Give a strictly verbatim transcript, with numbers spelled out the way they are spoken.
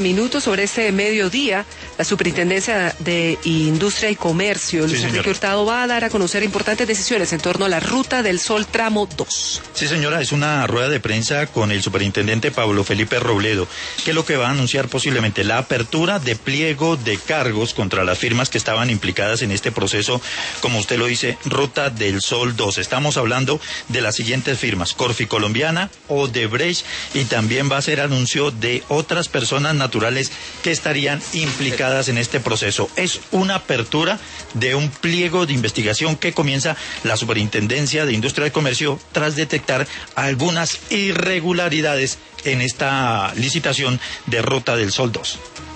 Minutos sobre este mediodía, la Superintendencia de Industria y Comercio, Luis Sí, Enrique Hurtado, va a dar a conocer importantes decisiones en torno a la Ruta del Sol Tramo dos. Sí, señora, es una rueda de prensa con el superintendente Pablo Felipe Robledo, que es lo que va a anunciar posiblemente la apertura de pliego de cargos contra las firmas que estaban implicadas en este proceso, como usted lo dice, Ruta del Sol dos. Estamos hablando de las siguientes firmas: Corfi Colombiana, Odebrecht, y también va a ser anuncio de otras personas naturales naturales que estarían implicadas en este proceso. Es una apertura de un pliego de investigación que comienza la Superintendencia de Industria y Comercio tras detectar algunas irregularidades en esta licitación de Ruta del Sol dos.